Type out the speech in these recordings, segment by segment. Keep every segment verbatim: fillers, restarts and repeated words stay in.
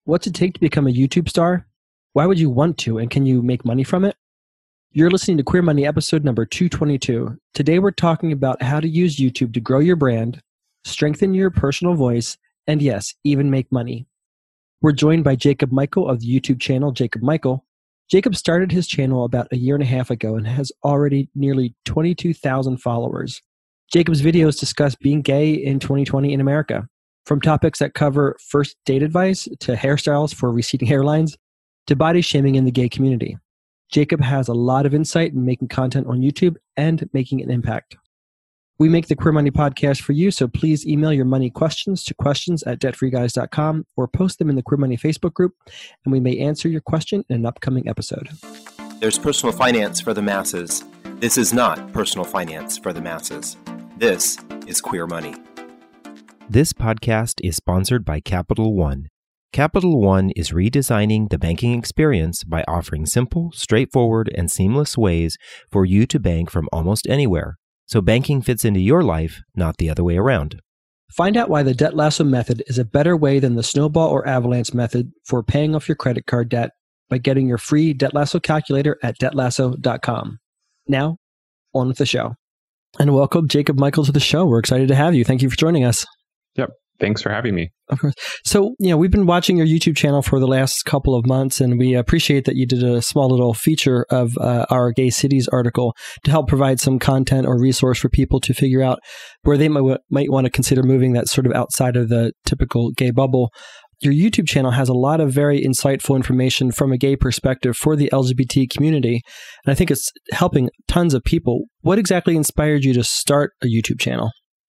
What's it take to become a YouTube star? Why would you want to, and can you make money from it? You're listening to Queer Money episode number two twenty-two. Today we're talking about how to use YouTube to grow your brand, strengthen your personal voice, and yes, even make money. We're joined by Jacob Michael of the YouTube channel Jacob Michael. Jacob started his channel about a year and a half ago and has already nearly twenty-two thousand followers. Jacob's videos discuss being gay in twenty twenty in America, from topics that cover first date advice to hairstyles for receding hairlines to body shaming in the gay community. Jacob has a lot of insight in making content on YouTube and making an impact. We make the Queer Money podcast for you, so please email your money questions to questions at debt free guys dot com or post them in the Queer Money Facebook group, and we may answer your question in an upcoming episode. There's personal finance for the masses. This is not personal finance for the masses. This is Queer Money. This podcast is sponsored by Capital One. Capital One is redesigning the banking experience by offering simple, straightforward, and seamless ways for you to bank from almost anywhere. So banking fits into your life, not the other way around. Find out why the Debt Lasso method is a better way than the snowball or avalanche method for paying off your credit card debt by getting your free Debt Lasso calculator at debt lasso dot com. Now, on with the show. And welcome Jacob Michael to the show. We're excited to have you. Thank you for joining us. Yep. Thanks for having me. Of course. So, you know, we've been watching your YouTube channel for the last couple of months, and we appreciate that you did a small little feature of uh, our Gay Cities article to help provide some content or resource for people to figure out where they might, might want to consider moving that sort of outside of the typical gay bubble. Your YouTube channel has a lot of very insightful information from a gay perspective for the L G B T community, and I think it's helping tons of people. What exactly inspired you to start a YouTube channel?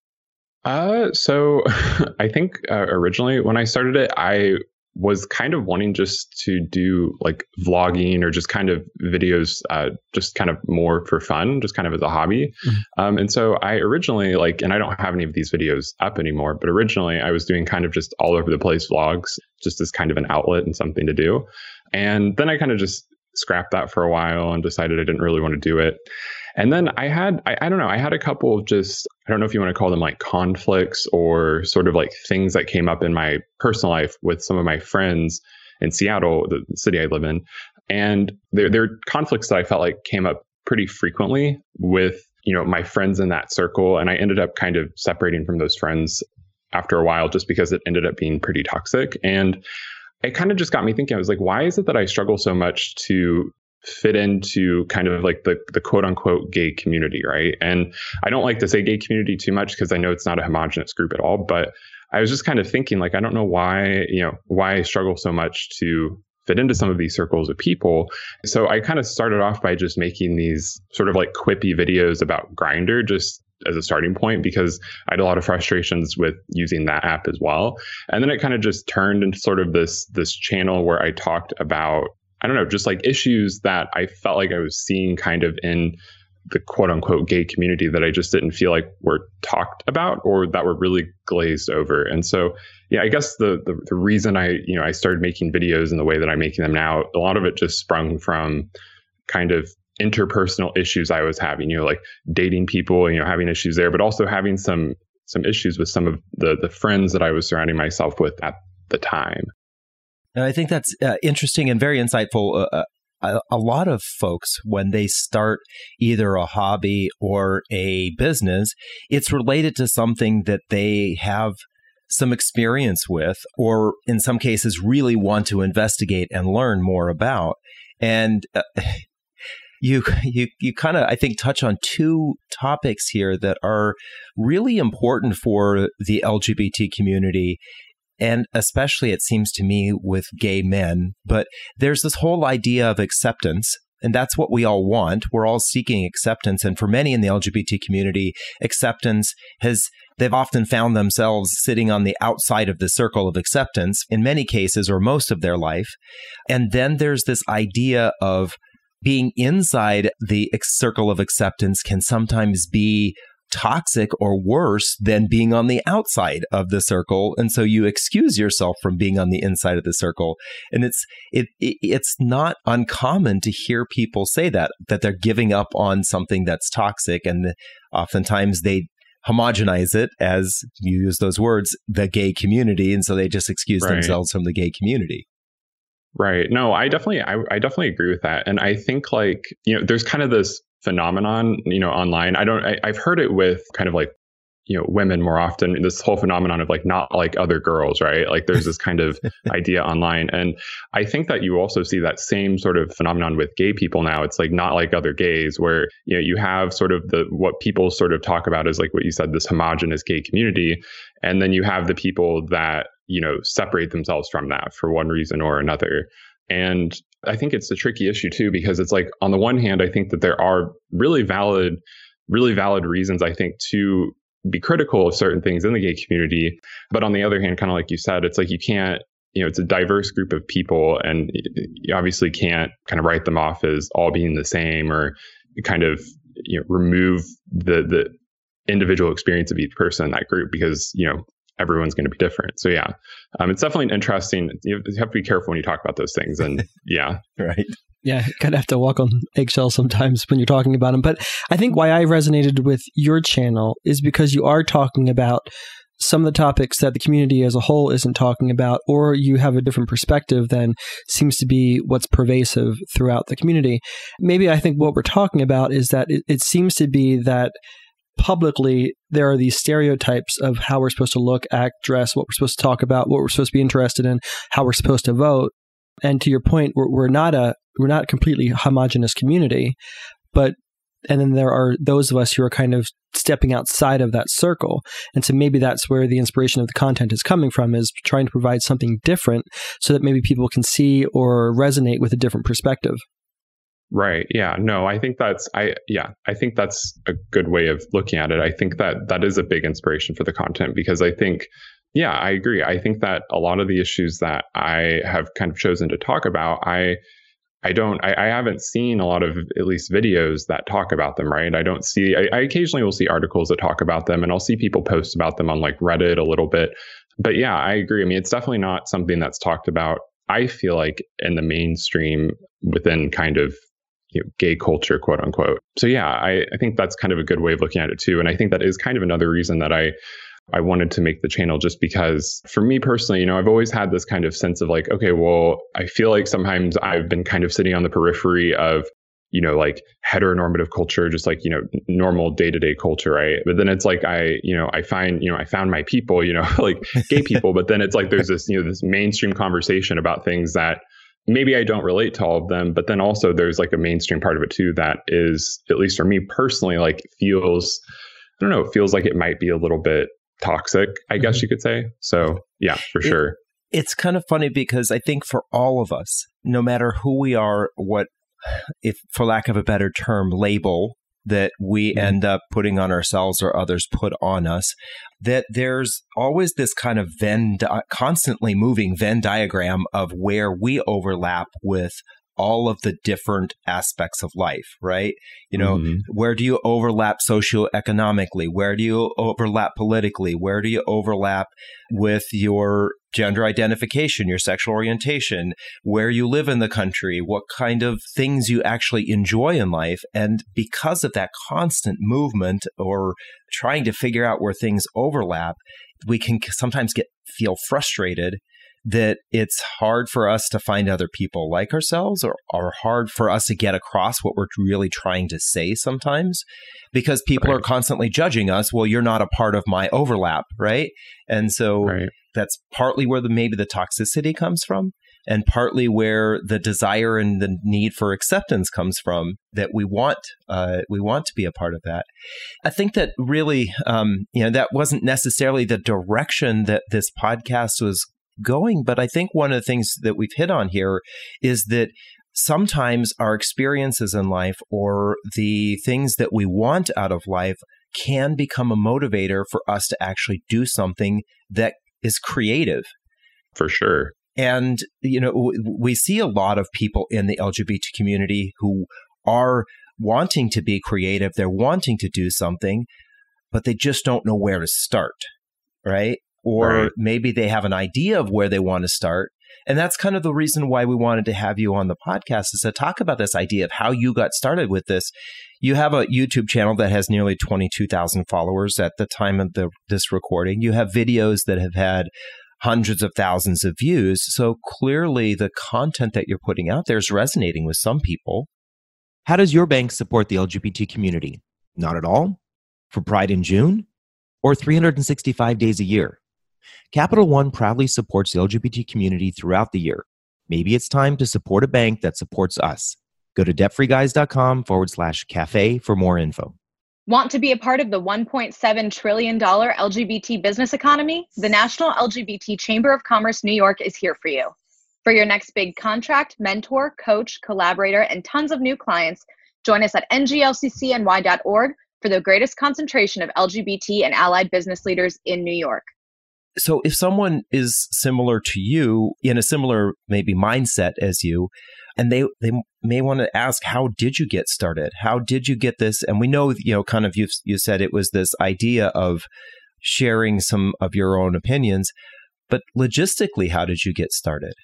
Uh, so I think uh, originally when I started it, I was kind of wanting just to do like vlogging or just kind of videos, uh, just kind of more for fun, just kind of as a hobby. Mm-hmm. Um, and so I originally like, and I don't have any of these videos up anymore, but originally I was doing kind of just all over the place vlogs, just as kind of an outlet and something to do. And then I kind of just scrapped that for a while and decided I didn't really want to do it. And then I had, I, I don't know, I had a couple of just, I don't know if you want to call them like conflicts or sort of like things that came up in my personal life with some of my friends in Seattle, the city I live in. And there, there are conflicts that I felt like came up pretty frequently with, you know, my friends in that circle. And I ended up kind of separating from those friends after a while, just because it ended up being pretty toxic. And it kind of just got me thinking, I was like, why is it that I struggle so much to fit into kind of like the, the quote unquote gay community, right? And I don't like to say gay community too much because I know it's not a homogenous group at all, but I was just kind of thinking like, I don't know why, you know, why I struggle so much to fit into some of these circles of people. So I kind of started off by just making these sort of like quippy videos about Grindr, just as a starting point, because I had a lot of frustrations with using that app as well. And then it kind of just turned into sort of this, this channel where I talked about, I don't know, just like issues that I felt like I was seeing kind of in the quote unquote gay community that I just didn't feel like were talked about or that were really glazed over. And so, yeah, I guess the, the, the reason I, you know, I started making videos in the way that I'm making them now, a lot of it just sprung from kind of interpersonal issues I was having, you know, like dating people, you know, having issues there, but also having some, some issues with some of the, the friends that I was surrounding myself with at the time. I think that's uh, interesting and very insightful. Uh, a, a lot of folks, when they start either a hobby or a business, it's related to something that they have some experience with, or in some cases really want to investigate and learn more about. And uh, you you you kind of, I think, touch on two topics here that are really important for the L G B T community. And especially, it seems to me, with gay men. But there's this whole idea of acceptance, and that's what we all want. We're all seeking acceptance. And for many in the L G B T community, acceptance has, they've often found themselves sitting on the outside of the circle of acceptance in many cases, or most of their life. And then there's this idea of being inside the circle of acceptance can sometimes be toxic or worse than being on the outside of the circle. And so you excuse yourself from being on the inside of the circle. And it's it, it it's not uncommon to hear people say that, that they're giving up on something that's toxic. And oftentimes they homogenize it, as you use those words, the gay community. And so they just excuse Right. themselves from the gay community. Right. No, I definitely, I, I definitely agree with that. And I think like, you know, there's kind of this phenomenon, you know, online. I don't, I, I've heard it with kind of like, you know, women more often, this whole phenomenon of like, not like other girls, right? Like there's this kind of idea online. And I think that you also see that same sort of phenomenon with gay people now. It's like not like other gays, where, you know, you have sort of the, what people sort of talk about is like what you said, this homogenous gay community. And then you have the people that, you know, separate themselves from that for one reason or another. And I think it's a tricky issue too, because it's like, on the one hand, I think that there are really valid, really valid reasons, I think, to be critical of certain things in the gay community. But on the other hand, kind of like you said, it's like you can't, you know, it's a diverse group of people, and you obviously can't kind of write them off as all being the same, or kind of, you know, remove the the individual experience of each person in that group, because, you know, everyone's going to be different. So yeah, um, it's definitely an interesting, you have to be careful when you talk about those things. And yeah. Right. Yeah, you kind of have to walk on eggshells sometimes when you're talking about them. But I think why I resonated with your channel is because you are talking about some of the topics that the community as a whole isn't talking about, or you have a different perspective than seems to be what's pervasive throughout the community. Maybe I think what we're talking about is that it, it seems to be that publicly there are these stereotypes of how we're supposed to look, act, dress, what we're supposed to talk about, what we're supposed to be interested in, how we're supposed to vote. And to your point, we're, we're not a we're not a completely homogenous community, but and then there are those of us who are kind of stepping outside of that circle. And so maybe that's where the inspiration of the content is coming from, is trying to provide something different so that maybe people can see or resonate with a different perspective. Right. Yeah. No, I think that's, I, yeah, I think that's a good way of looking at it. I think that that is a big inspiration for the content, because I think, yeah, I agree. I think that a lot of the issues that I have kind of chosen to talk about, I, I don't, I, I haven't seen a lot of at least videos that talk about them, right? I don't see, I, I occasionally will see articles that talk about them, and I'll see people post about them on like Reddit a little bit. But yeah, I agree. I mean, it's definitely not something that's talked about, I feel like, in the mainstream within kind of, you know, gay culture, quote unquote. So yeah, I, I think that's kind of a good way of looking at it too. And I think that is kind of another reason that I I wanted to make the channel, just because for me personally, you know, I've always had this kind of sense of like, okay, well, I feel like sometimes I've been kind of sitting on the periphery of, you know, like heteronormative culture, just like, you know, normal day-to-day culture, right? But then it's like, I, you know, I find, you know, I found my people, you know, like gay people, but then it's like, there's this, you know, this mainstream conversation about things that maybe I don't relate to all of them, but then also there's like a mainstream part of it too, that is, at least for me personally, like feels, I don't know, it feels like it might be a little bit toxic, I guess you could say. So yeah, for it, sure. It's kind of funny because I think for all of us, no matter who we are, what, if for lack of a better term, label that we mm-hmm. end up putting on ourselves or others put on us, that there's always this kind of Venn, di- constantly moving Venn diagram of where we overlap with all of the different aspects of life, right? You know, mm-hmm. where do you overlap socioeconomically? Where do you overlap politically? Where do you overlap with your gender identification, your sexual orientation, where you live in the country, what kind of things you actually enjoy in life? And because of that constant movement or trying to figure out where things overlap, we can sometimes get feel frustrated that it's hard for us to find other people like ourselves, or, or hard for us to get across what we're really trying to say sometimes, because people right. are constantly judging us. Well, you're not a part of my overlap, right? And so right. that's partly where the maybe the toxicity comes from, and partly where the desire and the need for acceptance comes from, that we want uh, we want to be a part of that. I think that really, um, you know, that wasn't necessarily the direction that this podcast was going. But I think one of the things that we've hit on here is that sometimes our experiences in life, or the things that we want out of life, can become a motivator for us to actually do something that is creative. For sure. And, you know, w- we see a lot of people in the L G B T community who are wanting to be creative. They're wanting to do something, but they just don't know where to start, right? Or right. maybe they have an idea of where they want to start, And that's kind of the reason why we wanted to have you on the podcast, is to talk about this idea of how you got started with this. You have a YouTube channel that has nearly twenty-two thousand followers at the time of the, this recording. You have videos that have had hundreds of thousands of views. So clearly the content that you're putting out there is resonating with some people. How does your bank support the L G B T community? Not at all? For Pride in June? Or three hundred sixty-five days a year? Capital One proudly supports the L G B T community throughout the year. Maybe it's time to support a bank that supports us. Go to debtfreeguys.com forward slash cafe for more info. Want to be a part of the one point seven trillion dollars L G B T business economy? The National L G B T Chamber of Commerce New York is here for you. For your next big contract, mentor, coach, collaborator, and tons of new clients, join us at N G L C C N Y dot org for the greatest concentration of L G B T and allied business leaders in New York. So if someone is similar to you, in a similar maybe mindset as you, and they they may want to ask, how did you get started? How did you get this? And we know, you know, kind of you you said it was this idea of sharing some of your own opinions, but logistically, how did you get started?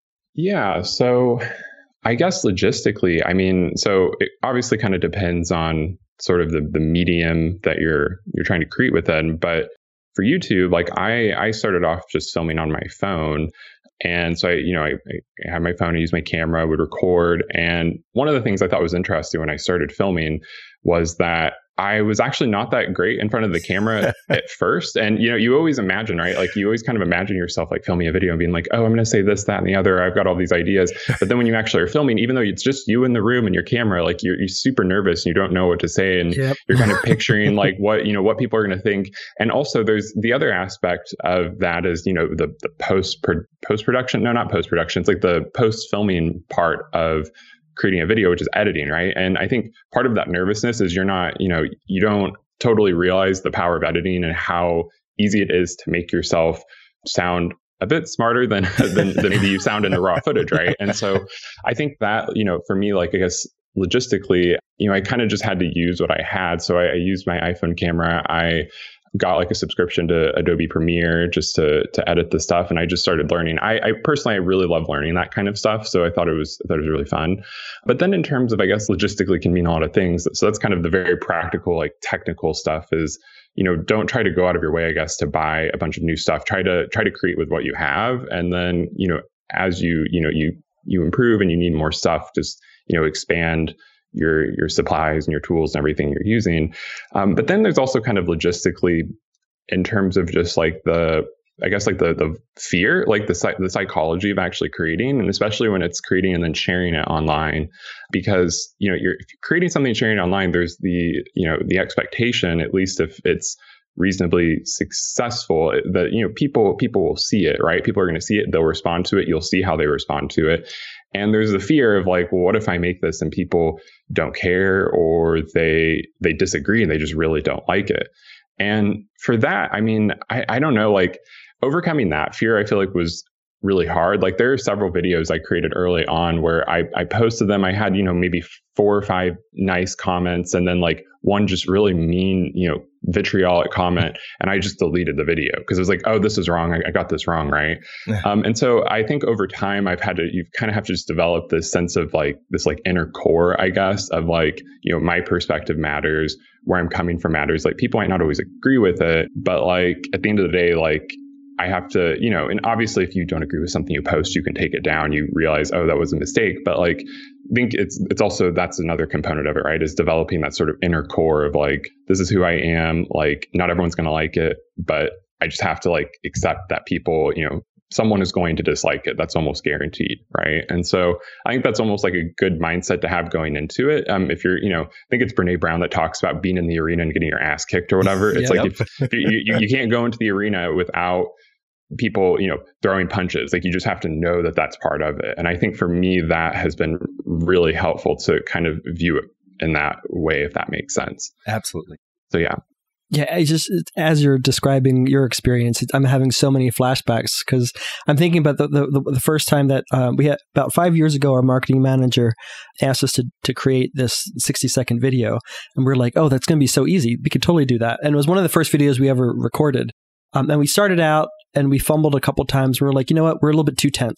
Yeah, so I guess logistically, I mean, so it obviously kind of depends on sort of the the medium that you're you're trying to create within, but for YouTube, like I, I started off just filming on my phone. And so I, you know, I, I had my phone, I used my camera, I would record. And one of the things I thought was interesting when I started filming was that I was actually not that great in front of the camera at first. And, you know, you always imagine, right? Like you always kind of imagine yourself like filming a video and being like, oh, I'm going to say this, that, and the other. I've got all these ideas. But then when you actually are filming, even though it's just you in the room and your camera, like you're, you're super nervous and you don't know what to say. And yep. You're kind of picturing like what, you know, what people are going to think. And also there's the other aspect of that is, you know, the, the post post production. No, not post production. It's like the post filming part of creating a video, which is editing, right? And I think part of that nervousness is you're not, you know, you don't totally realize the power of editing and how easy it is to make yourself sound a bit smarter than than, than maybe you sound in the raw footage, right? And so I think that, you know, for me, like I guess logistically, you know, I kind of just had to use what I had. So I, I used my iPhone camera. I got like a subscription to Adobe Premiere just to to edit the stuff, and I just started learning. I, I personally, I really love learning that kind of stuff, so I thought it was I thought it was really fun. But then in terms of, I guess, logistically can mean a lot of things. So that's kind of the very practical, like technical stuff. Is, you know, don't try to go out of your way, I guess, to buy a bunch of new stuff. Try to try to create with what you have, and then, you know, as you you know you you improve and you need more stuff, just, you know, expand your your supplies and your tools and everything you're using. Um, but then there's also kind of logistically in terms of just like the, I guess like the the fear, like the the psychology of actually creating, and especially when it's creating and then sharing it online, because, you know, you're if you're creating something and sharing it online, there's the, you know, the expectation, at least if it's reasonably successful, that, you know, people people will see it, right? People are going to see it, they'll respond to it, you'll see how they respond to it. And there's the fear of like, well, what if I make this and people don't care, or they they disagree and they just really don't like it? And for that, I mean, I, I don't know, like overcoming that fear, I feel like was really hard. Like there are several videos I created early on where I, I posted them. I had, you know, maybe four or five nice comments, and then like one just really mean, you know, vitriolic comment. And I just deleted the video because it was like, oh, this is wrong. I, I got this wrong. Right. um, and so I think over time I've had to, you kind of have to just develop this sense of like this like inner core, I guess, of like, you know, my perspective matters, where I'm coming from matters. Like people might not always agree with it, but like at the end of the day, like I have to, you know, and obviously if you don't agree with something you post, you can take it down. You realize, oh, that was a mistake. But like, I think it's, it's also, that's another component of it, right? Is developing that sort of inner core of like, this is who I am. Like, not everyone's going to like it, but I just have to like accept that people, you know, someone is going to dislike it. That's almost guaranteed, right? And so I think that's almost like a good mindset to have going into it. Um, if you're, you know, I think it's Brene Brown that talks about being in the arena and getting your ass kicked or whatever. It's yeah, like yep. if, if you, you, you can't go into the arena without people, you know, throwing punches. Like you just have to know that that's part of it. And I think for me, that has been really helpful to kind of view it in that way, if that makes sense. Absolutely. So yeah. Yeah, I just, as you're describing your experience, I'm having so many flashbacks because I'm thinking about the the, the first time that um, we had, about five years ago, our marketing manager asked us to to create this sixty second video. And we're like, oh, that's going to be so easy. We could totally do that. And it was one of the first videos we ever recorded. Um, and we started out and we fumbled a couple times. We were like, you know what? We're a little bit too tense.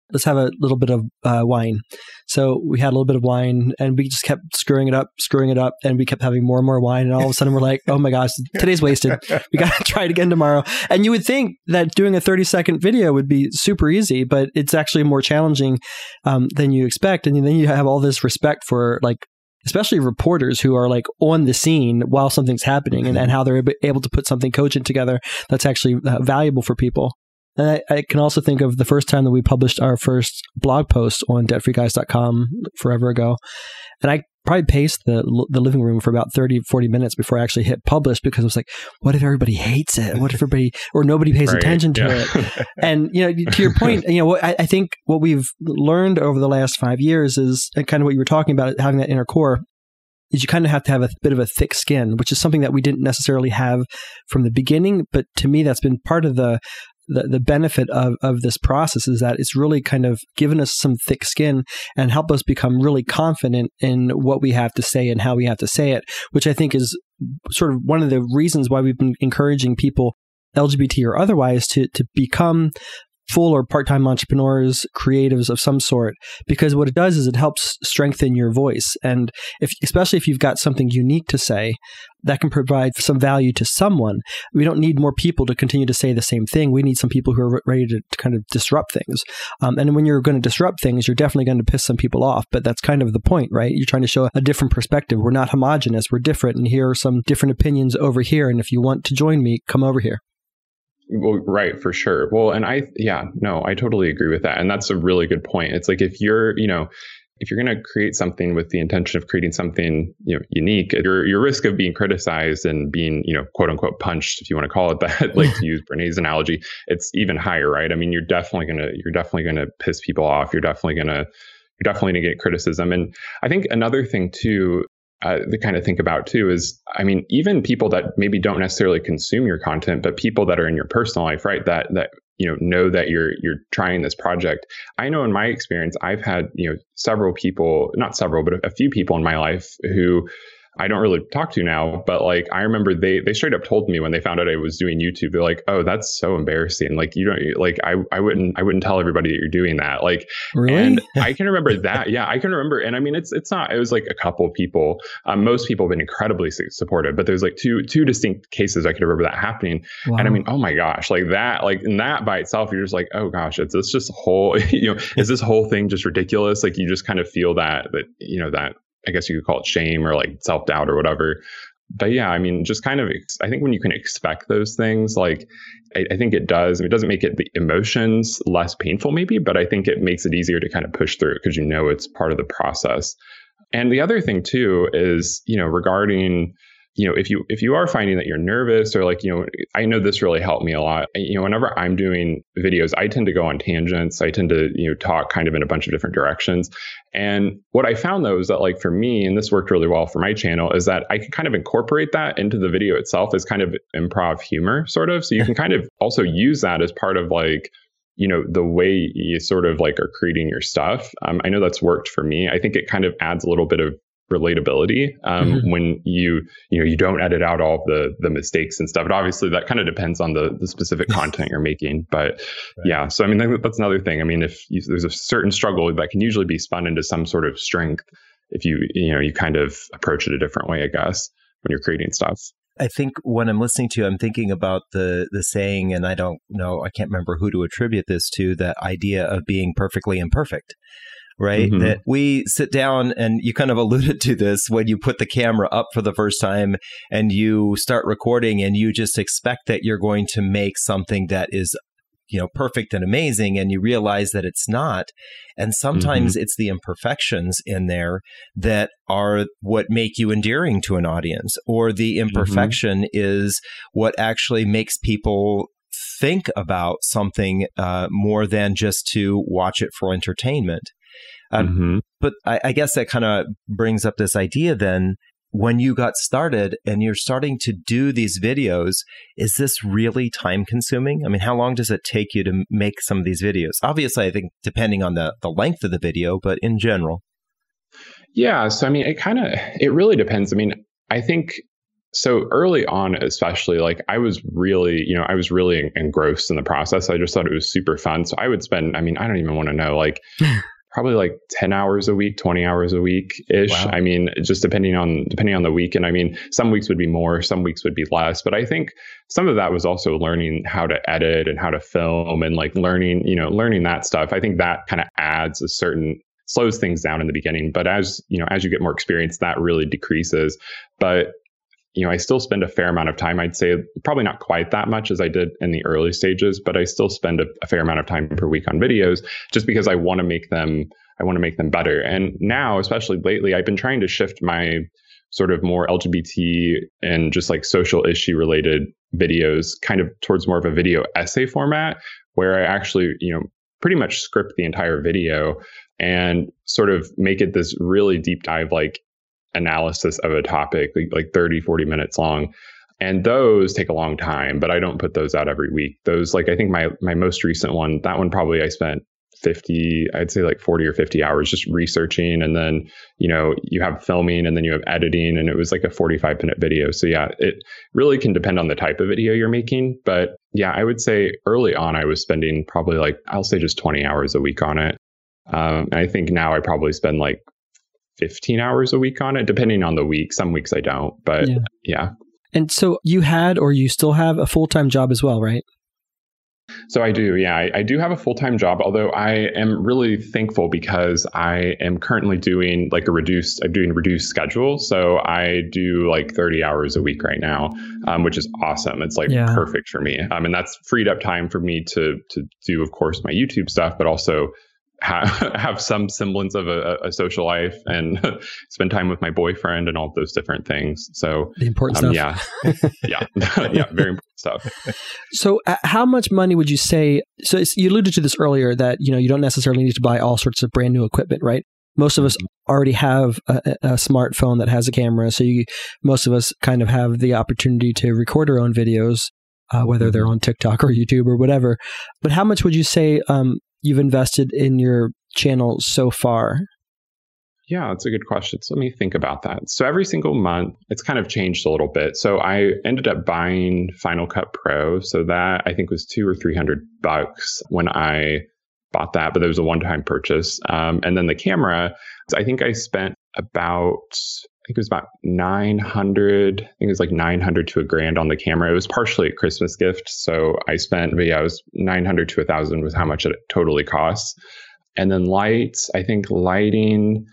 let's have a little bit of uh, wine. So we had a little bit of wine and we just kept screwing it up, screwing it up. And we kept having more and more wine. And all of a sudden we're like, oh my gosh, today's wasted. We got to try it again tomorrow. And you would think that doing a thirty second video would be super easy, but it's actually more challenging um, than you expect. And then you have all this respect for like, especially reporters who are like on the scene while something's happening and, and how they're able to put something cogent together that's actually uh, valuable for people. And I, I can also think of the first time that we published our first blog post on debt free guys dot com forever ago. And I probably paced the the living room for about thirty, forty minutes before I actually hit publish because I was like, what if everybody hates it? What if everybody or nobody pays right, attention to yeah. it? And, you know, to your point, you know, I, I think what we've learned over the last five years is kind of what you were talking about, having that inner core, is you kind of have to have a bit of a thick skin, which is something that we didn't necessarily have from the beginning. But to me, that's been part of the The, the benefit of, of this process is that it's really kind of given us some thick skin and help us become really confident in what we have to say and how we have to say it, which I think is sort of one of the reasons why we've been encouraging people, L G B T or otherwise, to to become full or part-time entrepreneurs, creatives of some sort, because what it does is it helps strengthen your voice. And if, especially if you've got something unique to say that can provide some value to someone, we don't need more people to continue to say the same thing. We need some people who are ready to, to kind of disrupt things. Um, and when you're going to disrupt things, you're definitely going to piss some people off, but that's kind of the point, right? You're trying to show a different perspective. We're not homogenous. We're different. And here are some different opinions over here. And if you want to join me, come over here. Well, right, for sure. Well, and I, yeah, no, I totally agree with that. And that's a really good point. It's like, if you're, you know, if you're going to create something with the intention of creating something, you know, unique, your, your risk of being criticized and being, you know, quote unquote punched, if you want to call it that, like to use Brené's analogy, it's even higher, right? I mean, you're definitely going to, you're definitely going to piss people off. You're definitely going to, you're definitely going to get criticism. And I think another thing too, Uh, to kind of think about too is, I mean, even people that maybe don't necessarily consume your content, but people that are in your personal life, right? That, that, you know, know that you're, you're trying this project. I know in my experience, I've had, you know, several people, not several, but a, a few people in my life who I don't really talk to now, but like, I remember they, they straight up told me when they found out I was doing YouTube, they're like, oh, that's so embarrassing. Like, you don't like, I, I wouldn't, I wouldn't tell everybody that you're doing that. Like, really? And I can remember that. Yeah, I can remember. And I mean, it's, it's not, it was like a couple of people. Um, most people have been incredibly supportive, but there's like two, two distinct cases I could remember that happening. Wow. And I mean, oh my gosh, like that, like in that by itself, you're just like, oh gosh, it's, it's just a whole, you know, is this whole thing just ridiculous? Like you just kind of feel that, that, you know, that, I guess you could call it shame or like self-doubt or whatever. But yeah, I mean, just kind of, ex- I think when you can expect those things, like, I, I think it does, I mean, it doesn't make it the emotions less painful maybe, but I think it makes it easier to kind of push through it because you know it's part of the process. And the other thing too is, you know, regarding, you know, if you, if you are finding that you're nervous or like, you know, I know this really helped me a lot. You know, whenever I'm doing videos, I tend to go on tangents. I tend to, you know, talk kind of in a bunch of different directions. And what I found though is that like for me, and this worked really well for my channel, is that I can kind of incorporate that into the video itself as kind of improv humor sort of. So you can kind of also use that as part of like, you know, the way you sort of like are creating your stuff. Um, I know that's worked for me. I think it kind of adds a little bit of relatability um, mm-hmm. when you you know you don't edit out all the the mistakes and stuff. But obviously that kind of depends on the the specific content you're making. But right. yeah, so I mean that, that's another thing. I mean, if you, there's a certain struggle that can usually be spun into some sort of strength if you you know you kind of approach it a different way, I guess, when you're creating stuff. I think when I'm listening to you, I'm thinking about the the saying, and I don't know, I can't remember who to attribute this to, that idea of being perfectly imperfect. Right? Mm-hmm. That we sit down, and you kind of alluded to this when you put the camera up for the first time and you start recording and you just expect that you're going to make something that is, you know, perfect and amazing, and you realize that it's not. And sometimes mm-hmm. it's the imperfections in there that are what make you endearing to an audience, or the imperfection mm-hmm. is what actually makes people think about something uh, more than just to watch it for entertainment. Um, mm-hmm. But I, I guess that kind of brings up this idea then, when you got started and you're starting to do these videos, is this really time consuming? I mean, how long does it take you to make some of these videos? Obviously, I think depending on the, the length of the video, but in general. Yeah. So, I mean, it kind of, it really depends. I mean, I think so early on, especially, like I was really, you know, I was really engrossed in the process. I just thought it was super fun. So I would spend, I mean, I don't even want to know, like probably like ten hours a week, twenty hours a week ish. Wow. I mean, just depending on, depending on the week. And I mean, some weeks would be more, some weeks would be less, but I think some of that was also learning how to edit and how to film and like learning, you know, learning that stuff. I think that kind of adds a certain, slows things down in the beginning, but as, you know, as you get more experience, that really decreases. But you know, I still spend a fair amount of time. I'd say probably not quite that much as I did in the early stages, but I still spend a, a fair amount of time per week on videos just because I want to make them, I want to make them better. And now, especially lately, I've been trying to shift my sort of more L G B T and just like social issue related videos kind of towards more of a video essay format where I actually, you know, pretty much script the entire video and sort of make it this really deep dive, like analysis of a topic, like, like thirty, forty minutes long. And those take a long time, but I don't put those out every week. Those, like, I think my, my most recent one, that one probably I spent fifty, I'd say like forty or fifty hours just researching. And then, you know, you have filming and then you have editing, and it was like a forty-five minute video. So yeah, it really can depend on the type of video you're making. But yeah, I would say early on, I was spending probably like, I'll say just twenty hours a week on it. Um, and I think now I probably spend like fifteen hours a week on it, depending on the week. Some weeks I don't, but yeah. yeah. And so you had, or you still have a full-time job as well, right? So I do. Yeah, I, I do have a full-time job, although I am really thankful because I am currently doing like a reduced, I'm doing a reduced schedule. So I do like thirty hours a week right now, um, which is awesome. It's like yeah. perfect for me. Um, and that's freed up time for me to, to do, of course, my YouTube stuff, but also have, have some semblance of a, a social life and spend time with my boyfriend and all those different things. So the important um, stuff. Yeah. yeah. yeah. Very important stuff. So uh, how much money would you say? So it's, you alluded to this earlier that, you know, you don't necessarily need to buy all sorts of brand new equipment, right? Most of us already have a, a smartphone that has a camera. So you, most of us kind of have the opportunity to record our own videos, uh, whether they're on TikTok or YouTube or whatever. But how much would you say, um, you've invested in your channel so far? Yeah, that's a good question. So let me think about that. So every single month, it's kind of changed a little bit. So I ended up buying Final Cut Pro. So that I think was two or three hundred bucks when I bought that, but it was a one-time purchase. Um, and then the camera, I think I spent about, I think it was about nine hundred, I think it was like nine hundred to a grand on the camera. It was partially a Christmas gift. So I spent, but yeah, it was nine hundred to a thousand was how much it totally costs. And then lights, I think lighting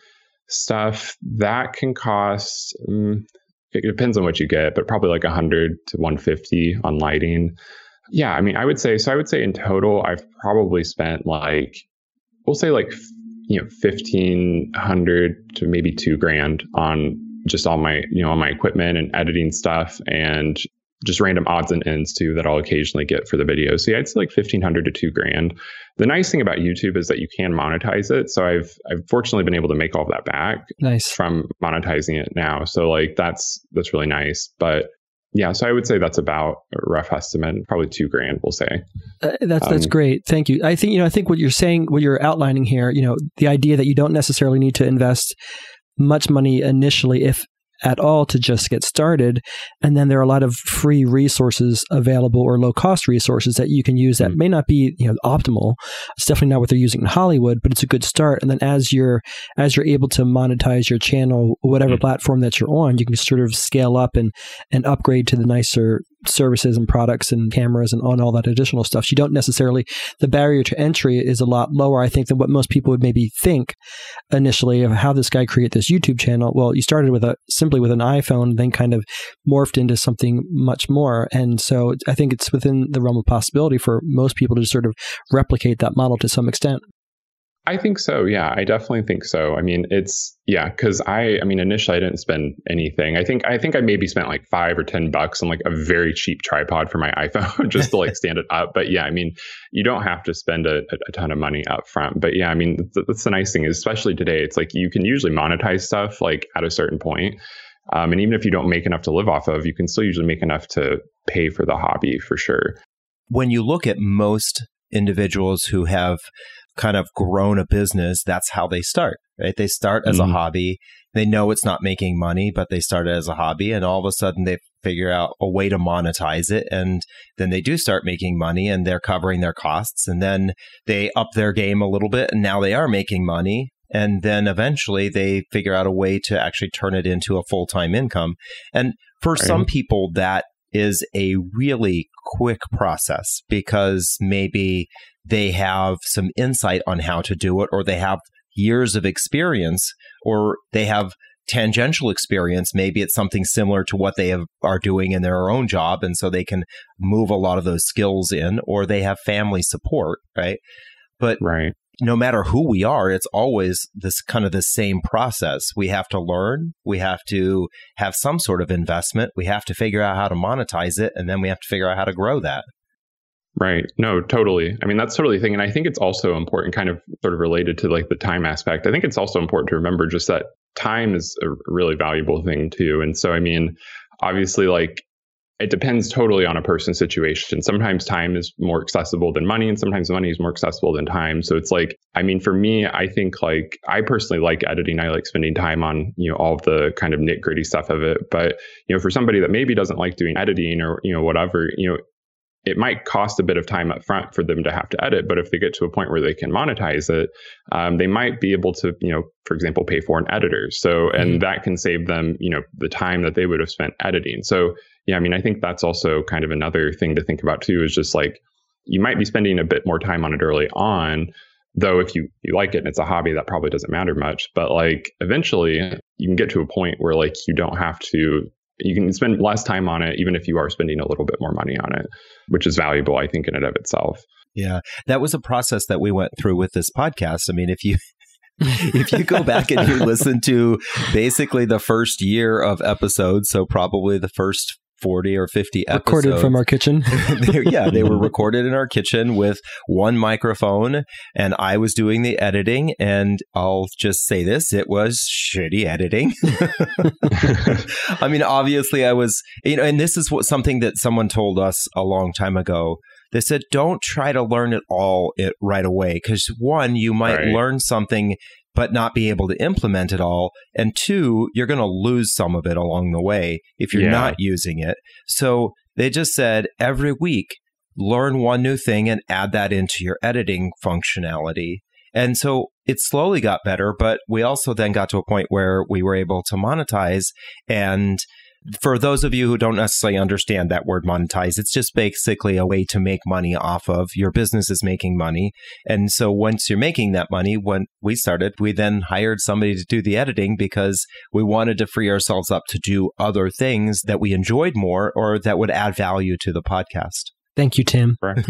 stuff that can cost, um, it depends on what you get, but probably like a hundred to one fifty on lighting. Yeah. I mean, I would say, so I would say in total, I've probably spent like, we'll say like, you know, fifteen hundred to maybe two grand on just all my, you know, on my equipment and editing stuff and just random odds and ends too that I'll occasionally get for the videos. So yeah, it's like fifteen hundred to two grand. The nice thing about YouTube is that you can monetize it. So I've, I've fortunately been able to make all of that back nice. From monetizing it now. So like, that's, that's really nice. But yeah, so I would say that's about a rough estimate, probably two grand, we'll say. Uh, that's that's um, great. Thank you. I think, you know, I think what you're saying, what you're outlining here, you know, the idea that you don't necessarily need to invest much money initially, if at all, to just get started. And then there are a lot of free resources available or low cost resources that you can use that mm-hmm. may not be, you know, optimal. It's definitely not what they're using in Hollywood, but it's a good start. And then as you're, as you're able to monetize your channel, whatever mm-hmm. platform that you're on, you can sort of scale up and, and upgrade to the nicer services and products and cameras and on all that additional stuff. So you don't necessarily, the barrier to entry is a lot lower, I think, than what most people would maybe think initially of how this guy created this YouTube channel. Well, you started with a simply with an iPhone, then kind of morphed into something much more. And so I think it's within the realm of possibility for most people to sort of replicate that model to some extent. I think so. Yeah, I definitely think so. I mean, it's, yeah, because I, I mean, initially I didn't spend anything. I think, I think I maybe spent like five or ten bucks on like a very cheap tripod for my iPhone just to like stand it up. But yeah, I mean, you don't have to spend a, a ton of money up front. But yeah, I mean, th- that's the nice thing is, especially today, it's like you can usually monetize stuff like at a certain point. Um, and even if you don't make enough to live off of, you can still usually make enough to pay for the hobby for sure. When you look at most individuals who have kind of grown a business, that's how they start, right? They start as mm-hmm. a hobby. They know it's not making money, but they start as a hobby, and all of a sudden they figure out a way to monetize it. And then they do start making money, and they're covering their costs. And then they up their game a little bit, and now they are making money. And then eventually they figure out a way to actually turn it into a full-time income. And for right. some people, that is a really quick process because maybe they have some insight on how to do it, or they have years of experience, or they have tangential experience. Maybe it's something similar to what they have, are doing in their own job, and so they can move a lot of those skills in, or they have family support, right? But right. no matter who we are, it's always this kind of the same process. We have to learn, we have to have some sort of investment, we have to figure out how to monetize it, and then we have to figure out how to grow that. Right. No, totally. I mean, that's totally the thing. And I think it's also important, kind of sort of related to like the time aspect. I think it's also important to remember just that time is a really valuable thing too. And so, I mean, obviously, like, it depends totally on a person's situation. Sometimes time is more accessible than money, and sometimes money is more accessible than time. So it's like, I mean, for me, I think like, I personally like editing. I like spending time on, you know, all of the kind of nit gritty stuff of it. But, you know, for somebody that maybe doesn't like doing editing or, you know, whatever, you know, it might cost a bit of time up front for them to have to edit, but if they get to a point where they can monetize it, um, they might be able to, you know, for example, pay for an editor. So, and mm-hmm. that can save them, you know, the time that they would have spent editing. So, yeah, I mean, I think that's also kind of another thing to think about too, is just like, you might be spending a bit more time on it early on, though if you, you like it and it's a hobby, that probably doesn't matter much. But like, eventually you can get to a point where like, you don't have to, you can spend less time on it, even if you are spending a little bit more money on it, which is valuable, I think, in and of itself. Yeah, that was a process that we went through with this podcast. I mean, if you if you go back and you listen to basically the first year of episodes, so probably the first forty or fifty episodes. Recorded from our kitchen. they, yeah, they were recorded in our kitchen with one microphone, and I was doing the editing. And I'll just say this, it was shitty editing. I mean, obviously I was, you know, and this is what something that someone told us a long time ago. They said, don't try to learn it all it right away, because one, you might right. learn something but not be able to implement it all. And two, you're going to lose some of it along the way if you're yeah. not using it. So they just said every week, learn one new thing and add that into your editing functionality. And so it slowly got better, but we also then got to a point where we were able to monetize. And for those of you who don't necessarily understand that word monetize, it's just basically a way to make money off of. Your business is making money. And so once you're making that money, when we started, we then hired somebody to do the editing because we wanted to free ourselves up to do other things that we enjoyed more or that would add value to the podcast. Thank you, Tim. Right.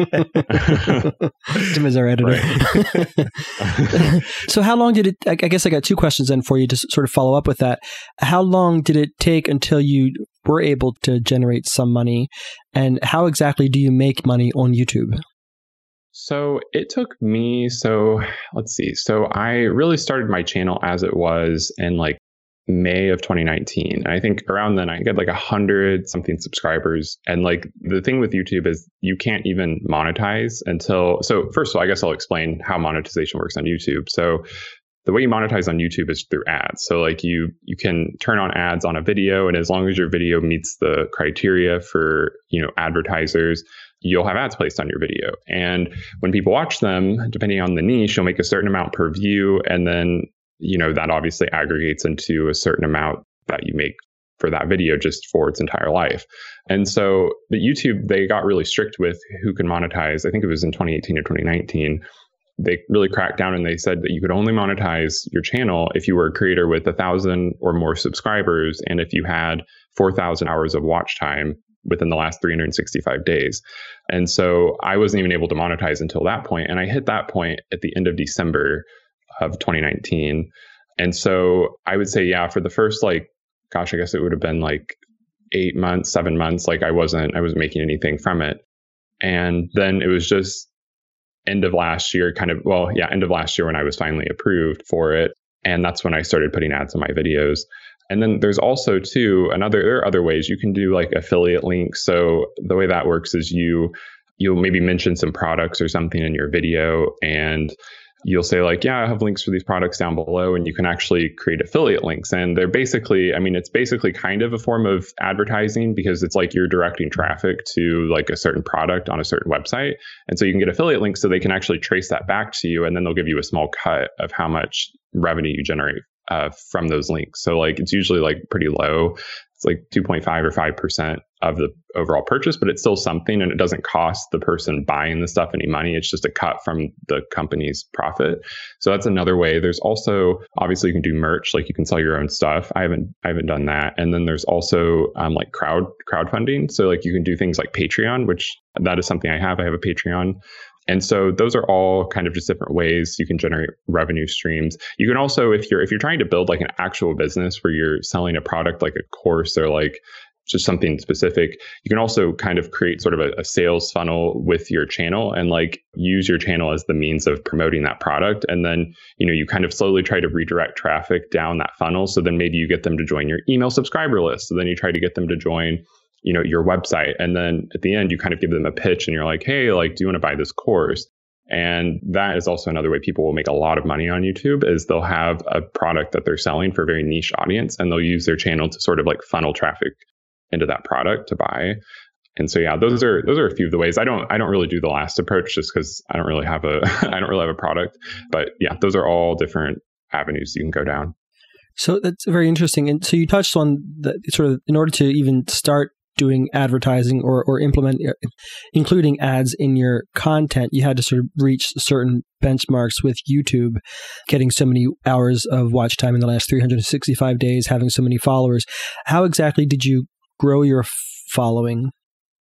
Tim is our editor. Right. So how long did it, I guess I got two questions then for you to sort of follow up with that. How long did it take until you were able to generate some money? And how exactly do you make money on YouTube? So it took me, so let's see. So I really started my channel as it was in like May of twenty nineteen. And I think around then I got like a hundred something subscribers. And like the thing with YouTube is you can't even monetize until, so first of all, I guess I'll explain how monetization works on YouTube. So the way you monetize on YouTube is through ads. So like you, you can turn on ads on a video, and as long as your video meets the criteria for, you know, advertisers, you'll have ads placed on your video. And when people watch them, depending on the niche, you'll make a certain amount per view. And then you know, that obviously aggregates into a certain amount that you make for that video just for its entire life. And so, but YouTube, they got really strict with who can monetize. I think it was in twenty eighteen or twenty nineteen. They really cracked down and they said that you could only monetize your channel if you were a creator with a thousand or more subscribers, and if you had four thousand hours of watch time within the last three hundred sixty-five days. And so I wasn't even able to monetize until that point. And I hit that point at the end of December of twenty nineteen. And so I would say, yeah, for the first, like, gosh, I guess it would have been like eight months, seven months, like I wasn't, I wasn't making anything from it. And then it was just end of last year, kind of, well, yeah, end of last year when I was finally approved for it. And that's when I started putting ads on my videos. And then there's also too, another, there are other ways you can do like affiliate links. So the way that works is you, you'll maybe mention some products or something in your video, and you'll say like, yeah, I have links for these products down below, and you can actually create affiliate links. And they're basically, I mean, it's basically kind of a form of advertising, because it's like you're directing traffic to like a certain product on a certain website. And so you can get affiliate links so they can actually trace that back to you, and then they'll give you a small cut of how much revenue you generate uh, from those links. So like it's usually like pretty low. It's like two point five or five percent of the overall purchase, but it's still something, and it doesn't cost the person buying the stuff any money. It's just a cut from the company's profit. So that's another way. There's also, obviously you can do merch, like you can sell your own stuff. I haven't, I haven't done that. And then there's also um, like crowd, crowdfunding. So like you can do things like Patreon, which that is something I have. I have a Patreon. And so those are all kind of just different ways you can generate revenue streams. You can also, if you're if you're trying to build like an actual business where you're selling a product like a course or like just something specific, you can also kind of create sort of a, a sales funnel with your channel and like use your channel as the means of promoting that product. And then, you know, you kind of slowly try to redirect traffic down that funnel. So then maybe you get them to join your email subscriber list. So then you try to get them to join, you know, your website. And then at the end, you kind of give them a pitch and you're like, hey, like, do you want to buy this course? And that is also another way people will make a lot of money on YouTube, is they'll have a product that they're selling for a very niche audience, and they'll use their channel to sort of like funnel traffic into that product to buy. And so, yeah, those are, those are a few of the ways. I don't, I don't really do the last approach just because I don't really have a, I don't really have a product, but yeah, those are all different avenues you can go down. So that's very interesting. And so you touched on the sort of, in order to even start doing advertising or, or implement, including ads in your content, you had to sort of reach certain benchmarks with YouTube, getting so many hours of watch time in the last three hundred sixty-five days, having so many followers. How exactly did you grow your following?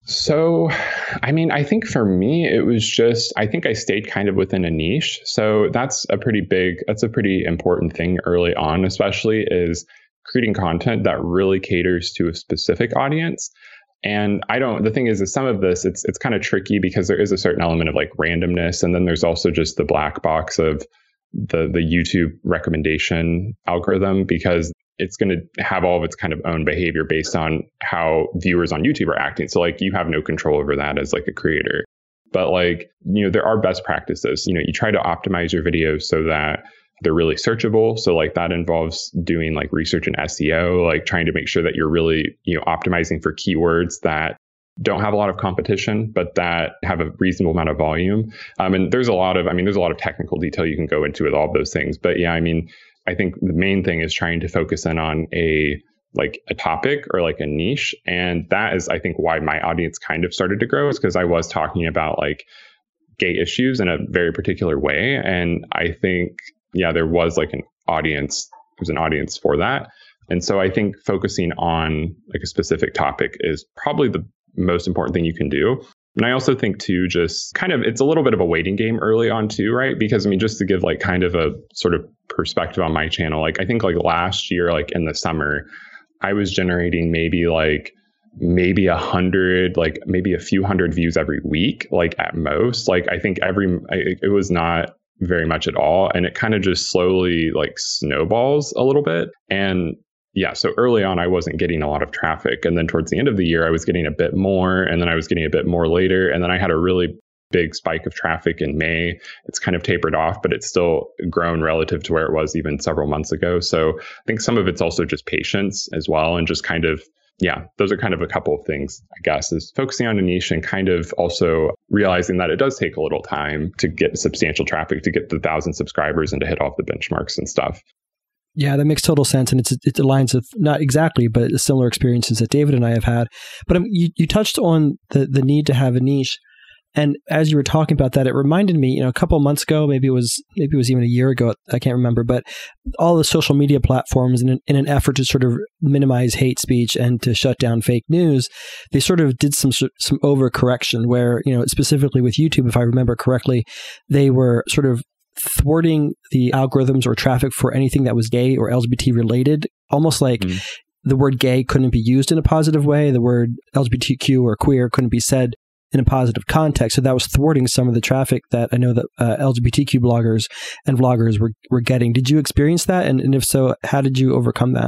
So, I mean, I think for me, it was just, I think I stayed kind of within a niche. So that's a pretty big, that's a pretty important thing early on, especially, is creating content that really caters to a specific audience. And I don't, the thing is, is some of this, it's it's kind of tricky because there is a certain element of like randomness. And then there's also just the black box of the the YouTube recommendation algorithm, because it's going to have all of its kind of own behavior based on how viewers on YouTube are acting. So like you have no control over that as like a creator. But like, you know, there are best practices. You know, you try to optimize your videos so that they're really searchable. So like that involves doing like research and S E O, like trying to make sure that you're really, you know, optimizing for keywords that don't have a lot of competition, but that have a reasonable amount of volume. Um, and there's a lot of, I mean, there's a lot of technical detail you can go into with all of those things. But yeah, I mean, I think the main thing is trying to focus in on a like a topic or like a niche. And that is, I think, why my audience kind of started to grow, is because I was talking about like gay issues in a very particular way. And I think, yeah, there was like an audience, there was an audience for that. And so I think focusing on like a specific topic is probably the most important thing you can do. And I also think too, just kind of, it's a little bit of a waiting game early on too, right? Because I mean, just to give like kind of a sort of perspective on my channel, like I think like last year, like in the summer, I was generating maybe like, maybe a hundred, like maybe a few hundred views every week, like at most. Like I think every, it was not very much at all. And it kind of just slowly like snowballs a little bit. And yeah, so early on, I wasn't getting a lot of traffic. And then towards the end of the year, I was getting a bit more. And then I was getting a bit more later. And then I had a really big spike of traffic in May. It's kind of tapered off, but it's still grown relative to where it was even several months ago. So I think some of it's also just patience as well. And just kind of, yeah, those are kind of a couple of things, I guess, is focusing on a niche and kind of also realizing that it does take a little time to get substantial traffic, to get the thousand subscribers and to hit off the benchmarks and stuff. Yeah, that makes total sense. And it's, it aligns with, not exactly, but similar experiences that David and I have had. But um, you, you touched on the, the need to have a niche. And as you were talking about that, it reminded me, you know, a couple of months ago, maybe it was, maybe it was even a year ago, I can't remember, but all the social media platforms in an, in an effort to sort of minimize hate speech and to shut down fake news, they sort of did some, some overcorrection where, you know, specifically with YouTube, if I remember correctly, they were sort of thwarting the algorithms or traffic for anything that was gay or L G B T related, almost like mm. the word gay couldn't be used in a positive way. The word L G B T Q or queer couldn't be said in a positive context. So that was thwarting some of the traffic that I know that uh, L G B T Q bloggers and vloggers were, were getting. Did you experience that? And, and if so, how did you overcome that?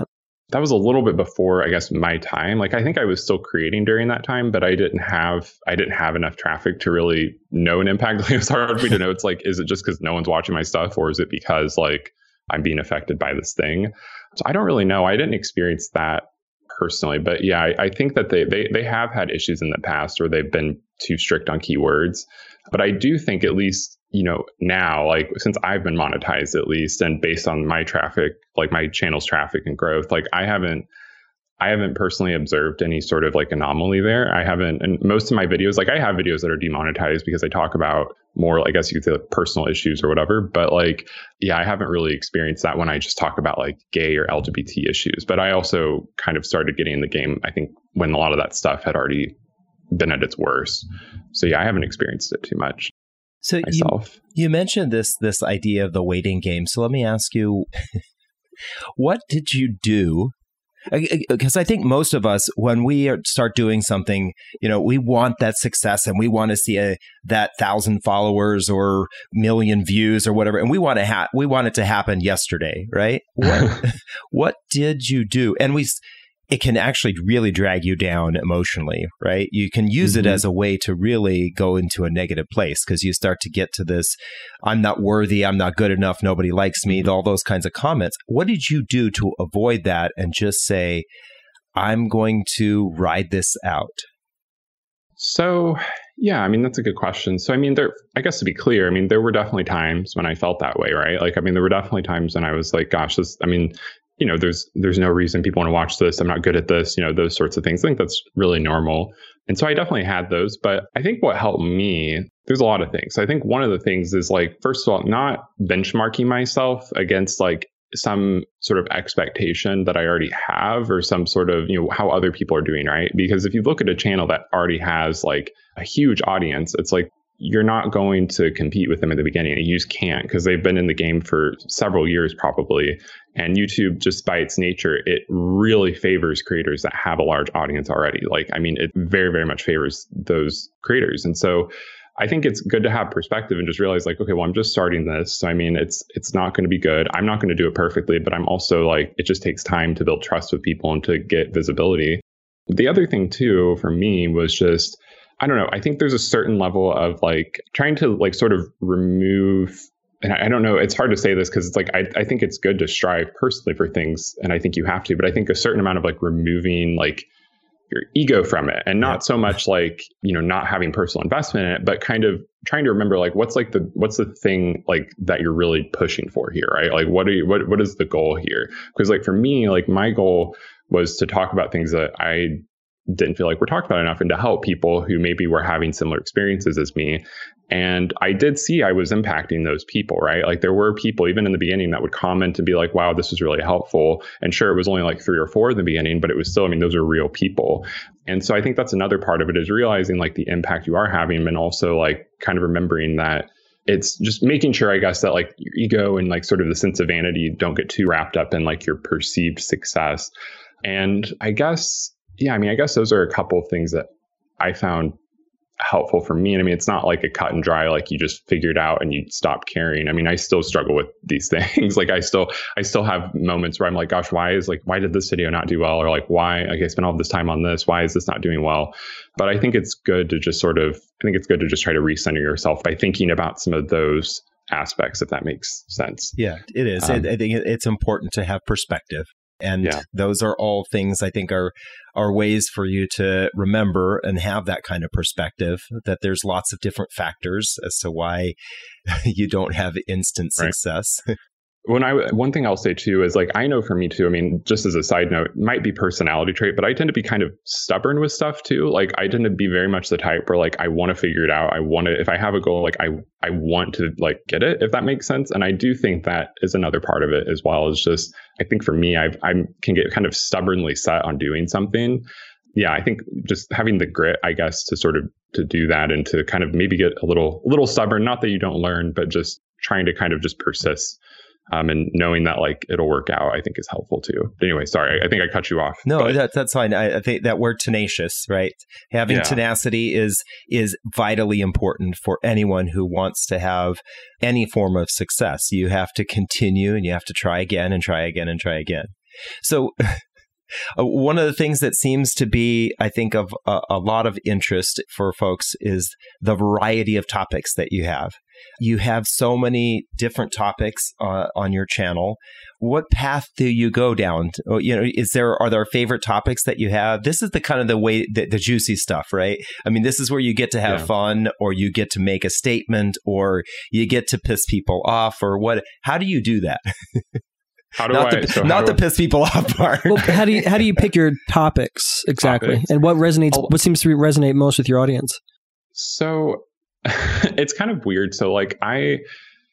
that was a little bit before, I guess, my time. Like, I think I was still creating during that time, but I didn't have, I didn't have enough traffic to really know an impact. Like, it's hard for me to know. It's like, is it just because no one's watching my stuff, or is it because like I'm being affected by this thing? So I don't really know. I didn't experience that personally, but yeah, I, I think that they, they, they have had issues in the past where they've been too strict on keywords. But I do think, at least, you know, now, like since I've been monetized at least, and based on my traffic, like my channel's traffic and growth, like I haven't, I haven't personally observed any sort of like anomaly there. I haven't, and most of my videos, like I have videos that are demonetized because I talk about more, I guess you could say, like personal issues or whatever. But like, yeah, I haven't really experienced that when I just talk about like gay or L G B T issues. But I also kind of started getting in the game, I think, when a lot of that stuff had already been at its worst. So yeah, I haven't experienced it too much. So myself. You, you mentioned this this idea of the waiting game. So let me ask you, what did you do? Because I think most of us, when we start doing something, you know, we want that success and we want to see a, that thousand followers or million views or whatever, and we want to ha- we want it to happen yesterday, right? What what did you do? And we. It can actually really drag you down emotionally, right? You can use mm-hmm. it as a way to really go into a negative place, because you start to get to this, I'm not worthy, I'm not good enough, nobody likes me, all those kinds of comments. What did you do to avoid that and just say, I'm going to ride this out? So, yeah, I mean, that's a good question. So, I mean, there, I guess to be clear, I mean, there were definitely times when I felt that way, right? Like, I mean, there were definitely times when I was like, gosh, this, I mean, you know, there's there's no reason people want to watch this. I'm not good at this, you know, those sorts of things. I think that's really normal. And so I definitely had those. But I think what helped me, there's a lot of things. I think one of the things is like, first of all, not benchmarking myself against like some sort of expectation that I already have, or some sort of, you know, how other people are doing, right? Because if you look at a channel that already has like a huge audience, it's like, you're not going to compete with them at the beginning. You just can't, because they've been in the game for several years probably. And YouTube, just by its nature, it really favors creators that have a large audience already. Like, I mean, it very, very much favors those creators. And so I think it's good to have perspective and just realize like, okay, well, I'm just starting this. So, I mean, it's it's not going to be good. I'm not going to do it perfectly, but I'm also like, it just takes time to build trust with people and to get visibility. The other thing too, for me, was just, I don't know. I think there's a certain level of like trying to like sort of remove, and I, I don't know, it's hard to say this because it's like, I, I think it's good to strive personally for things. And I think you have to, but I think a certain amount of like removing like your ego from it, and not so much like, you know, not having personal investment in it, but kind of trying to remember like, what's like the, what's the thing like that you're really pushing for here, right? Like, what are you, what, what is the goal here? Because like for me, like my goal was to talk about things that I didn't feel like we're talked about enough, and to help people who maybe were having similar experiences as me. And I did see I was impacting those people, right? Like there were people even in the beginning that would comment and be like, wow, this was really helpful. And sure, it was only like three or four in the beginning, but it was still, I mean, those are real people. And so I think that's another part of it, is realizing like the impact you are having, and also like kind of remembering that it's just making sure, I guess, that like your ego and like sort of the sense of vanity don't get too wrapped up in like your perceived success. And I guess, yeah, I mean, I guess those are a couple of things that I found helpful for me. And I mean, it's not like a cut and dry, like you just figure it out and you stop caring. I mean, I still struggle with these things. Like I still, I still have moments where I'm like, gosh, why is like, why did this video not do well? Or like, why, like I spent all this time on this, why is this not doing well? But I think it's good to just sort of, I think it's good to just try to recenter yourself by thinking about some of those aspects, if that makes sense. Yeah, it is. Um, I think it's important to have perspective. And yeah. those are all things I think are are ways for you to remember and have that kind of perspective, that there's lots of different factors as to why you don't have instant success. Right. When I, one thing I'll say too is like, I know for me too, I mean, just as a side note, it might be personality trait, but I tend to be kind of stubborn with stuff too. Like I tend to be very much the type where like, I want to figure it out. I want to, if I have a goal, like I, I want to like get it, if that makes sense. And I do think that is another part of it as well. Is just, I think for me, I I can get kind of stubbornly set on doing something. Yeah, I think just having the grit, I guess, to sort of to do that and to kind of maybe get a little, a little stubborn, not that you don't learn, but just trying to kind of just persist. Um, and knowing that like it'll work out, I think is helpful too. But anyway, sorry, I think I cut you off. No, but. that, that's fine. I, I think that word tenacious, right? Having yeah. tenacity is is vitally important for anyone who wants to have any form of success. You have to continue and you have to try again and try again and try again. So Uh, one of the things that seems to be, I think, of a, a lot of interest for folks is the variety of topics that you have. You have so many different topics uh, on your channel. What path do you go down? You know, is there are there favorite topics that you have? This is the kind of the way the, the juicy stuff, right? I mean, this is where you get to have yeah. fun, or you get to make a statement, or you get to piss people off, or what? How do you do that? How do not I? The, so not the piss people off part. Well, how do you how do you pick your topics exactly, topics. and what resonates? I'll, what seems to resonate most with your audience? So it's kind of weird. So like I,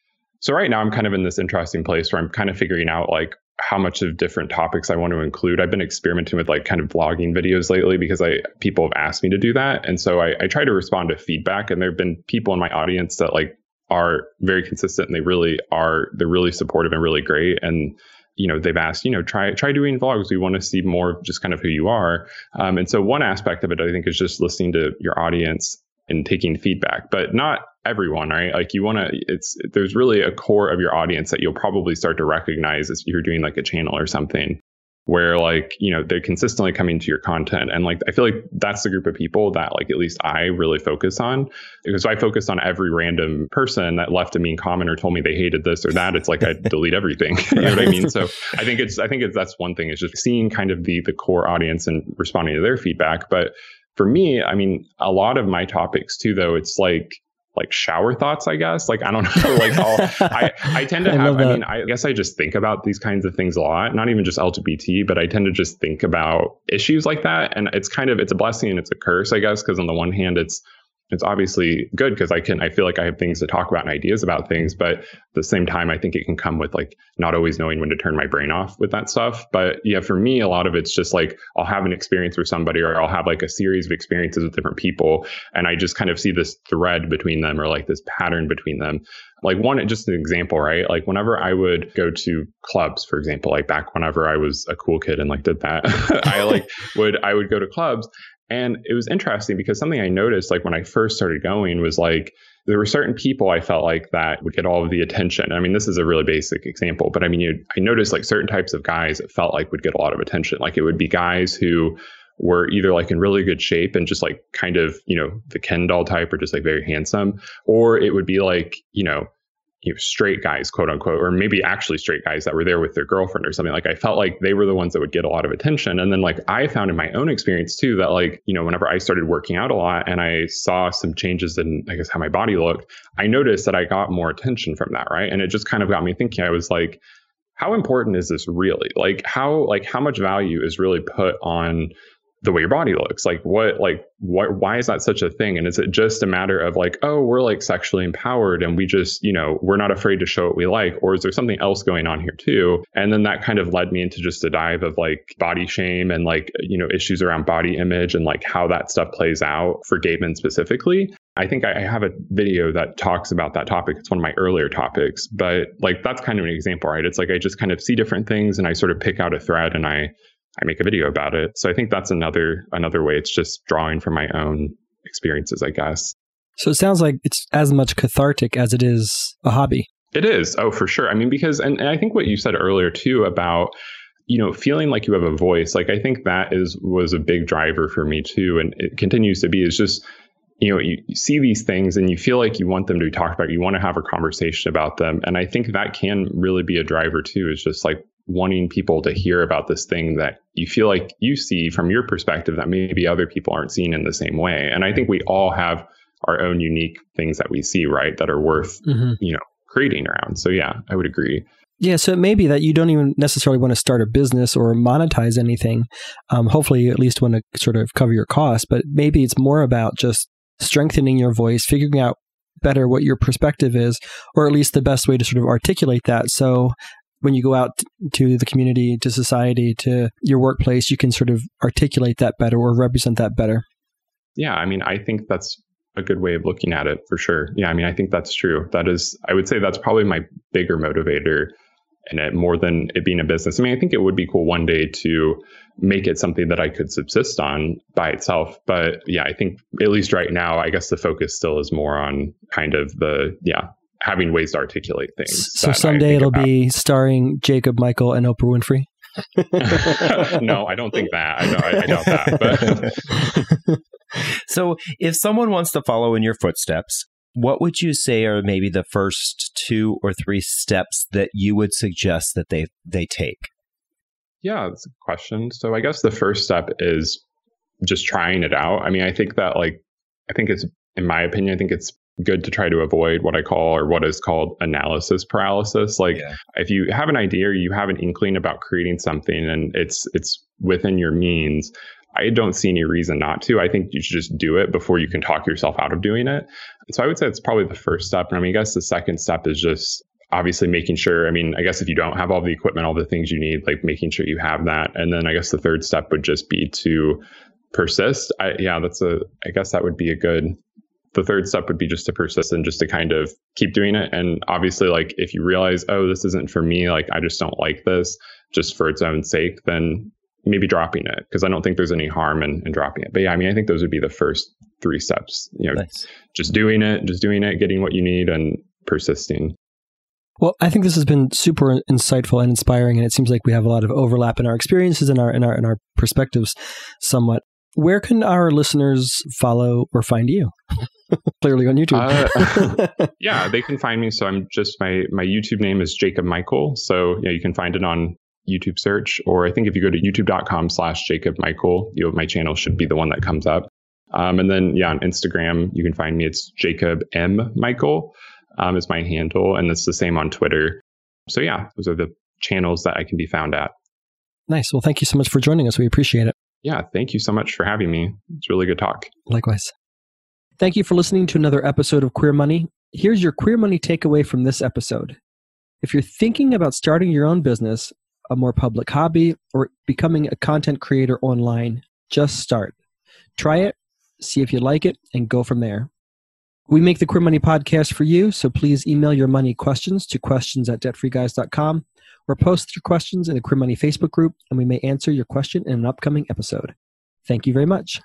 so right now I'm kind of in this interesting place where I'm kind of figuring out like how much of different topics I want to include. I've been experimenting with like kind of vlogging videos lately because I people have asked me to do that, and so I, I try to respond to feedback. And there have been people in my audience that like are very consistent, and they really are, they're really supportive and really great. And, you know, they've asked, you know, try, try doing vlogs. We want to see more of just kind of who you are. Um, and so one aspect of it, I think, is just listening to your audience and taking feedback, but not everyone, right? Like you want to, it's, there's really a core of your audience that you'll probably start to recognize as you're doing like a channel or something, where like, you know, they're consistently coming to your content. And like, I feel like that's the group of people that like, at least I really focus on, because if I focused on every random person that left a mean comment or told me they hated this or that, it's like, I delete everything. You know what I mean? So I think it's, I think it's, that's one thing, is just seeing kind of the, the core audience and responding to their feedback. But for me, I mean, a lot of my topics too, though, it's like, like shower thoughts, I guess. Like, I don't know, like all, I, I tend to have, I, I mean, I guess I just think about these kinds of things a lot, not even just L G B T, but I tend to just think about issues like that. And it's kind of, it's a blessing and it's a curse, I guess, because on the one hand, it's, it's obviously good because I can, I feel like I have things to talk about and ideas about things, but at the same time, I think it can come with like not always knowing when to turn my brain off with that stuff. But yeah, for me, a lot of it's just like, I'll have an experience with somebody, or I'll have like a series of experiences with different people, and I just kind of see this thread between them, or like this pattern between them. Like one, just an example, right? Like whenever I would go to clubs, for example, like back whenever I was a cool kid and like did that, I like would, I would go to clubs. And it was interesting because something I noticed, like when I first started going, was like there were certain people I felt like that would get all of the attention. I mean, this is a really basic example, but I mean, you, I noticed like certain types of guys that felt like would get a lot of attention. Like it would be guys who were either like in really good shape and just like kind of, you know, the Ken doll type, or just like very handsome, or it would be like, you know, you know, straight guys, quote unquote, or maybe actually straight guys that were there with their girlfriend or something. Like I felt like they were the ones that would get a lot of attention. And then like I found in my own experience too, that like, you know, whenever I started working out a lot and I saw some changes in, I guess, how my body looked, I noticed that I got more attention from that. Right. And it just kind of got me thinking. I was like, how important is this really? Like how, like how much value is really put on the way your body looks? Like what, like what, why is that such a thing? And is it just a matter of like, oh, we're like sexually empowered and we just, you know, we're not afraid to show what we like? Or is there something else going on here too? And then that kind of led me into just a dive of like body shame and like, you know, issues around body image and like how that stuff plays out for gay men specifically. I think I have a video that talks about that topic. It's one of my earlier topics, but like, that's kind of an example, right? It's like, I just kind of see different things and I sort of pick out a thread and I I make a video about it. So I think that's another another way. It's just drawing from my own experiences, I guess. So it sounds like it's as much cathartic as it is a hobby. It is. Oh, for sure. I mean, because, and, and I think what you said earlier too about, you know, feeling like you have a voice, like I think that is, was a big driver for me too. And it continues to be, is just, you know, you, you see these things and you feel like you want them to be talked about. You want to have a conversation about them. And I think that can really be a driver too, is just like wanting people to hear about this thing that you feel like you see from your perspective that maybe other people aren't seeing in the same way. And I think we all have our own unique things that we see, right, that are worth, mm-hmm. you know, creating around. So yeah, I would agree. Yeah, so it may be that you don't even necessarily want to start a business or monetize anything. Um, hopefully you at least want to sort of cover your costs, but maybe it's more about just strengthening your voice, figuring out better what your perspective is, or at least the best way to sort of articulate that. So when you go out to the community, to society, to your workplace, you can sort of articulate that better or represent that better. Yeah, I mean, I think that's a good way of looking at it for sure. Yeah, I mean, I think that's true. That is, I would say that's probably my bigger motivator in it, more than it being a business. I mean, I think it would be cool one day to make it something that I could subsist on by itself. But yeah, I think at least right now, I guess the focus still is more on kind of the, yeah, having ways to articulate things. So someday it'll about. be starring Jacob Michael and Oprah Winfrey. No, I don't think that. I, know, I, I doubt that. But. So if someone wants to follow in your footsteps, what would you say are maybe the first two or three steps that you would suggest that they, they take? Yeah, that's a good question. So I guess the first step is just trying it out. I mean, I think that like, I think it's, in my opinion, I think it's good to try to avoid what I call or what is called analysis paralysis. Like yeah. if you have an idea or you have an inkling about creating something and it's, it's within your means, I don't see any reason not to. I think you should just do it before you can talk yourself out of doing it. So I would say it's probably the first step. And I mean, I guess the second step is just obviously making sure, I mean, I guess if you don't have all the equipment, all the things you need, like making sure you have that. And then I guess the third step would just be to persist. I, yeah, that's a, I guess that would be a good, the third step would be just to persist and just to kind of keep doing it. And obviously, like if you realize, oh, this isn't for me, like I just don't like this just for its own sake, then maybe dropping it, because I don't think there's any harm in, in dropping it. But yeah, I mean, I think those would be the first three steps, you know, nice. just doing it, just doing it, getting what you need and persisting. Well, I think this has been super insightful and inspiring, and it seems like we have a lot of overlap in our experiences and our in our in our perspectives somewhat. Where can our listeners follow or find you? Clearly on YouTube. uh, yeah, they can find me. So I'm just, my my YouTube name is Jacob Michael. So yeah, you can find it on YouTube search, or I think if you go to youtube.com slash Jacob Michael, you know, my channel should be the one that comes up. Um, and then, yeah, on Instagram, you can find me. It's Jacob M. Michael um, is my handle. And it's the same on Twitter. So yeah, those are the channels that I can be found at. Nice. Well, thank you so much for joining us. We appreciate it. Yeah. Thank you so much for having me. It's really good talk. Likewise. Thank you for listening to another episode of Queer Money. Here's your Queer Money takeaway from this episode. If you're thinking about starting your own business, a more public hobby, or becoming a content creator online, just start. Try it, see if you like it, and go from there. We make the Queer Money podcast for you, so please email your money questions to questions at debt free guys dot com or post your questions in the Queer Money Facebook group, and we may answer your question in an upcoming episode. Thank you very much.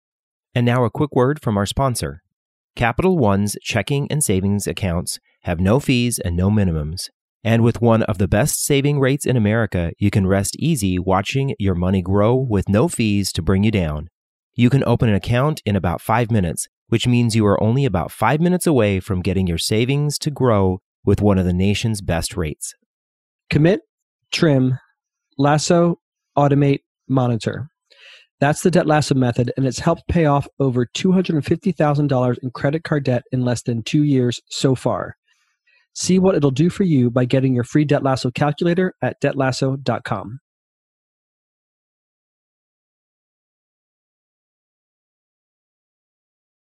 And now a quick word from our sponsor. Capital One's checking and savings accounts have no fees and no minimums. And with one of the best saving rates in America, you can rest easy watching your money grow with no fees to bring you down. You can open an account in about five minutes, which means you are only about five minutes away from getting your savings to grow with one of the nation's best rates. Commit, trim, lasso, automate, monitor. That's the Debt Lasso method, and it's helped pay off over two hundred fifty thousand dollars in credit card debt in less than two years so far. See what it'll do for you by getting your free Debt Lasso calculator at debt lasso dot com.